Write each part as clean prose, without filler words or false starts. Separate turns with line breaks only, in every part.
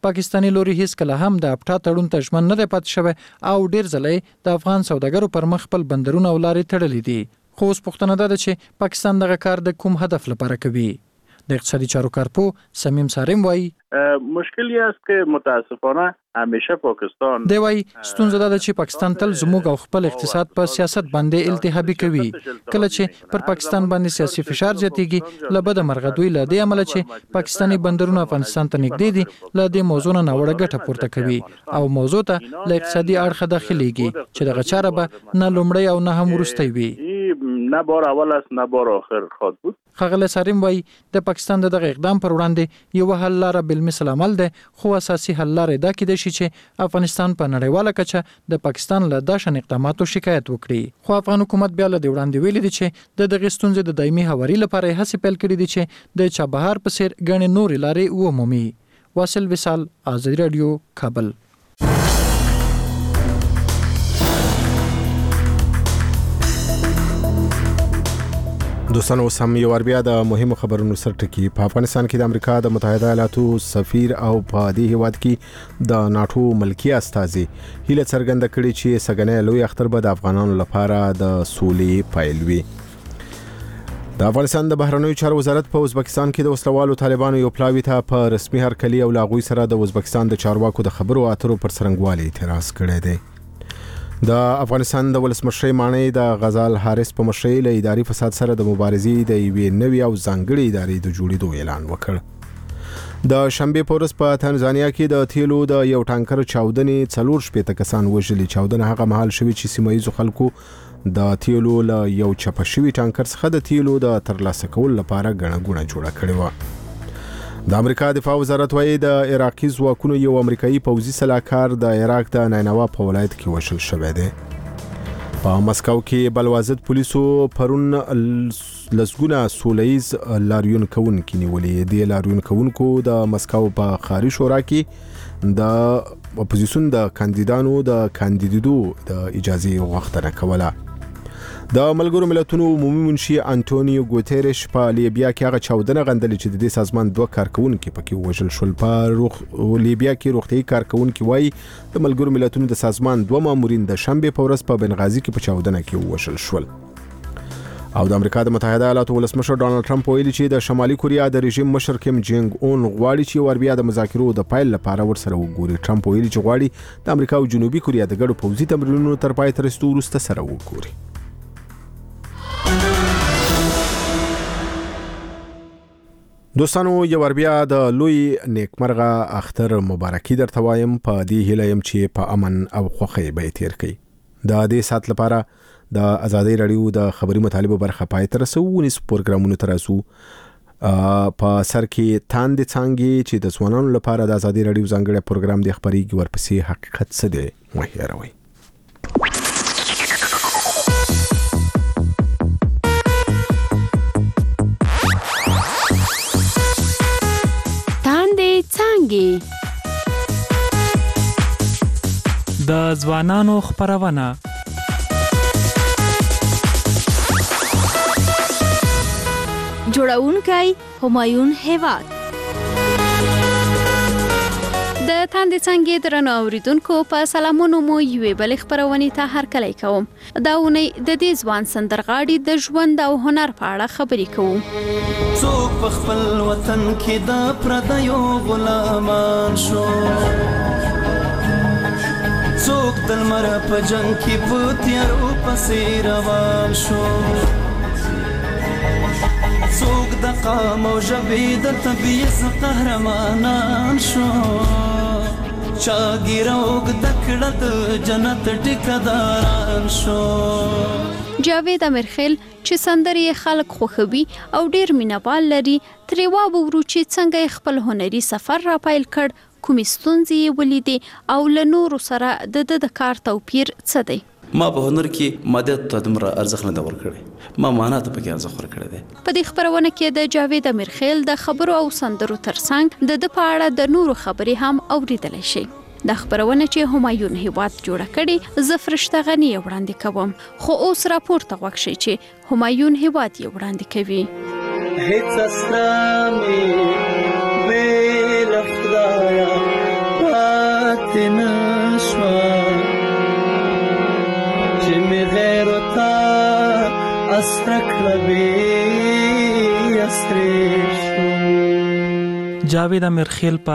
پاکستاني لوري هیڅ کله هم د اپټا تړون ته ژمن نه دی پاتې شوی او ډیر ځله د افغان سوداګرو پر مخ خپل بندرونه او لارې تړلې دي. خو اوس پوښتنه ده چې پاکستان دغه کار د کوم هدف لپاره کوي؟ د اقتصادي چارو کارپو سمیم سارم وایي
مشکلی است که متاسفانه همیشه پاکستان
دی وایي ستونزه ده چې پاکستان تل زموږ او خپل اقتصاد په سیاست باندې التهابي کوي. کله چې پر پاکستان باندې سیاسي فشار زیاتېږي له بده مرغه دوی له دې عمله چې پاکستاني بندرونه افغانستان ته نږدې دي له دې موضوع نه ناوړه ګټه پورته کوي او موضوع ته له اقتصادي اړخه داخليږي چې دغه چاره به نه لومړی او نه هم وروستی وي.
نه بار اول است نه بار آخر خواهد بود.
ښاغلی سارم وایي د پاکستان دغه اقدام پر وړاندې یو حل لاره بالمثل عمل ده خو اساسي حل لاره دا کېدای شي چې افغانستان په نړیواله کچه د پاکستان له داشن اقداماتو شکایت وکړي. خو افغان حکومت بیا له دې وړاندې ویلي دي چې د دغه ستونزې د دایمي هواري لپاره هڅې پیل کړې دي چې د چابهار په څیر ګڼې نورې لارې ومومي. واصل وصال، آزادي رادیو، کابل.
دوستانو سم یو ور بیا د مهمو خبرونو سره ټکی. په افغانستان کې د امریکا د متحده ایالاتو سفیر او په دې هیواد کې د ناتو ملکی استازي هیله څرګنده کړې چې سګنې لوی اختر به د افغانانو لپاره د سولې پیل وي. د افغانستان د بهرنیو چارو وزارت په ازبکستان کې د وسلوالو طالبانو یو پلاوی ته په رسمي هرکلی او لاغوي سره د ازبکستان د چارواکو د خبرو اترو پر څرنګوالي اعتراض کړی دی. د افغانستان د ولسمشر مانی د غزال حارث په مشرۍ له اداري فساد سره د مبارزې د یوې نوې او ځانګړې ادارې د جوړېدو اعلان وکړ. د شنبه په ورځ په تنزانیا کې د تیلو د یو ټانکر چاودنې 4 کسان وژلي. چاودنه هغه مهال شوې چې سیمایي خلکو د تیلو له یو چپشوي ټانکر څخه د تیلو د ترلاسه کول لپاره غڼه جوړه کړې و. د امریکا دفاع وزارت وايي د عراقي ځواکونو یو امریکایي پوځي سلاکار د عراق د نینوا په ولایت کې وشل شوی دی. په مسکو کې بلوازت پولیسو پرون لسګونه سولهیز لاریون کوونکي نیولې دي. لاریون کوونکو د مسکو په خاري شورا کې د اپوزیسیون د کاندیدانو د کاندیدېدو د اجازه غوښتنه کوله. د ملګرو ملتونو عمومي منشي انټونیو ګوتيريش په لیبیا کې هغه چاودنه غندلې چې د دې سازمان 2 کارکونکو پکې وژل شول. په لیبیا کې روغتيایي کارکونکو وایي د ملګرو ملتونو د سازمان 2 مامورین د شنبه په ورځ په بنغازي کې په چاودنه کې وژل شول. او د امریکا د متحده ایالاتو ولسمشر ډانلډ ټرمپ ویلي چې د شمالي کوریا د رژیم مشر کیم جنګ اون غواړي چې وربیا د مذاکرو د پایل لپاره ورسره وګوري. ټرمپ ویلي چې غواړي د امریکا او جنوبي کوریا د ګډو پوځي تمرینونو تر پای ته رسیدو وروسته سره وګوري. دوستانو یو ور بیا د لوی نیکمرغه اختر مبارکي درته وایم. په دې هیله يم چې په امن او خوښۍ به تیر کړئ. د دې سات لپاره د آزادي رادیو د خبري مطالبه برخه پای تر رسونیس پروګرامونو تراسو په سر کې تاندې څنګه چې د ځوانانو لپاره د آزادي رادیو ځانګړی پروګرام د خبري ورپسې حقیقت څه دی وهیروي.
د ځوانانو خبرونه
جوړونکی همایون هیواد. د تاندې څنګه درنو اوریدونکو په سلامونو مو یوې بل خبرونه ته هرکلی کوم. دا ونی د دې ځوان سندرغاړي د ژوند او هنر په اړه خبرې کوو.
څوک په خپل وطن کې د پردیو غلامان شو، څوک د لمر په جنگ کې په تیارو پسې روان شو، څوک د قام او ژبې د طبیعت قهرمانان شو، چا ګیروګ د کړه د جنت ټیکداران شو.
جاوید امیرخیل چې سندرې خلک خوښوي او ډیر مینوال لري ترې واورو چې څنګه خپل هنري سفر را پیل کړ، کومې ستونزې یې ولیدې او له نورو سره د کار توپیر څه دی.
ما په هنر کې مادیت ته دومره ارزښت نه ورکړی، ما معنا ته پکې ارزښت ورکړی دی.
په دې خبرونه کې د جاوید امیرخیل د خبرو او سندرو ترڅنګ د په اړه د نورو خبرې هم اوریدلی شي. د خبرونه چې همایون هیواد جوړه کړي زه فرشته غنی وړاندې کوم، خو اوس راپورته غوښ شي چې همایون هیواد یې وړاندې کوي.
هیڅ اسلامي ویل خدایا پاتې نشوه چې مې غیر تا اسره کړه بې اسرې شوم.
جاوید امیرخیل په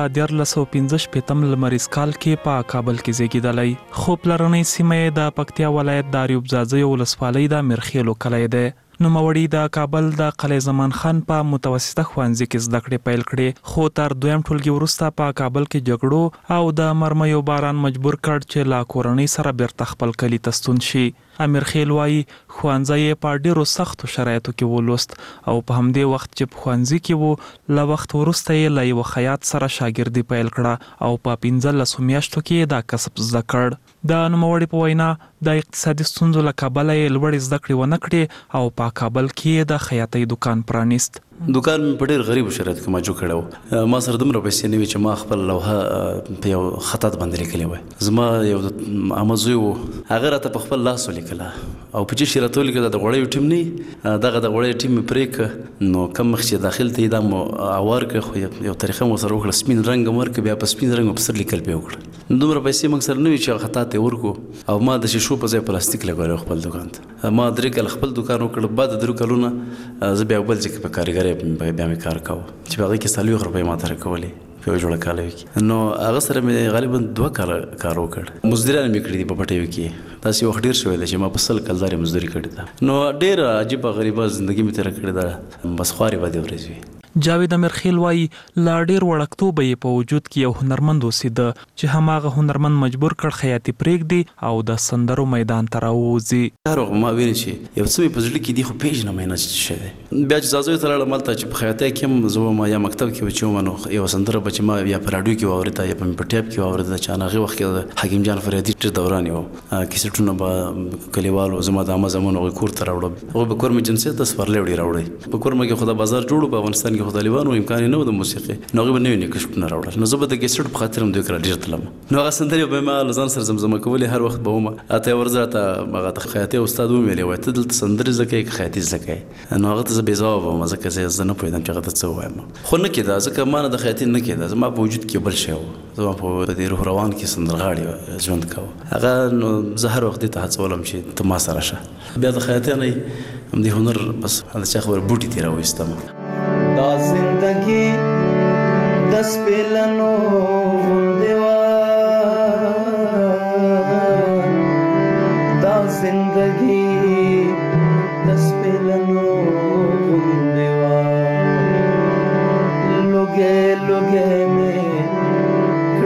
1915 لمریز کال کې په کابل کې زیږیدلی، خو پلرنۍ سیمه یې د پکتیا ولایت د اریوب ځاځیو ولسوالۍ د امیرخیلو کلی دی. نوموړي د کابل د قلعه زمان خان په متوسطه ښوونځي کې زده کړې پیل کړې، خو تر دویم ټولګي وروسته په کابل کې جګړو او د مرمیو باران مجبور کړ چې له کورنۍ سره بیرته خپل کلي ته ستون شي. امیرخیل وایي ښوونځی یې په ډېرو سختو شرایطو کې ولوست او په همدې وخت چې په ښوونځي کې و له وخت وروسته یې له یوه خیاط سره شاګردي پیل کړه او په 15 میاشتو کې دا کسب زده کړ. د نوموړي په وینا د اقتصادي ستونزو له کبله یې لوړې زده کړې ونه کړې او په کابل کې د خیاطۍ دکان پرانیست.
دکان په ډېر غریب شرایط کې ما جوړ کړی و. ما سره دومره پیسې نه وي چې ما خپل لوحه په یو خطاط باندې لیکلې وای. زما یو عمه زوی و، هغه راته په خپل لاس ولیکله او په چې راته ولیکله د غوړیو ټیم نه دغه د غوړیو ټیم مې پرې کړه، نو کم مخ چې داخل ته یې دا مو اوار کړه، خو یو طریقه مو سره وکړه، سپین رنګ مو ورکړه، بیا په سپین رنګ مو په سر لیکل پې وکړه. دومره پیسې موږ سره نه وي چې خطاط یې ورکړو او ما د شیشو په ځای پلاستیک لګولی خپل دکان ته. ما 3 کاله خپل دکان وکړ، بعد د 3 کالونه زه بیا بل ځای کې په کارګرۍ بیا مې کار کاوه چې په هغې کې 40 روپۍ ما ته راکولې په یوه جوړه کالوي کې. نو هغه سره مې غالبا 2 کاله کار وکړ. مزدوران مې کړي دي په پټیو کې، داسې وخت ډېر شوی دی چې ما په 100 کلدارې مزدوري کړې ده. نو ډېره عجیبه غریبه زندګي مې تېره کړې ده، بس خوارې بدې ورځې وي.
جاوید امیرخیل وایي لا ډېر وړکتوبه یې په وجود کې یو هنرمند اوسېده چې هماغه هنرمند مجبور کړ خیاطي پرېږدي او د سندرو میدان ته راووځي.
هر وخت ما ویني چې یو څه مې په زړه کې دي خو پېژنم یې نه چې څه شی دی. بیا چې ځاځیو ته لاړم هلته چې په خیاطۍ کې هم زه وم یا مکتب کې چې وم، نو یوه سندره به چې ما یا په راډیو کې واورېده یا په ټیپ کې واورېده چې هغې وخت کې د حکیم جان فریادي ډېر دوران یې و، کیسټونه به کلیوالو زما د عامه زمانو هغوی کور ته راوړه، هغوی به کور مې جنسیت د سپرلی وړي راوړی. په کور مې کې خو د بازار جوړ په افغانستان کې خو طالبان و، امکان نه و د موسیقي، نو هغوی به نوي نوي کشفونه راوړل. نو زه به د کیسټ په خاطر هم دوی کره ډېر تلم. نو هغه سندرې به ما له ځان سره زمزمه کولې، هر وخت به ومه. اته یو ورځ راته هغه خیاطۍ استاد وویلې وایي ته دلته سندرې زده کوې که خیاطي زده کوې؟ نو هغه ته زه بې ځوابه وم، ځکه زه نه پوهېدم چې هغه ته څه ووایم. خو نه کېده، ځکه ما نه د خیاطي نه کېده، زما په وجود کې بل شی و، زما په دې روح روان کې سندرغاړي ژوند کوه. هغه نو زه هر وخت دې ته هڅولم چې ته ما سره شه. بیا د خیاطۍ نه همدې هنر بس د چا خبره بوټي ترې راوایستم.
دا زندګي د سپېلنو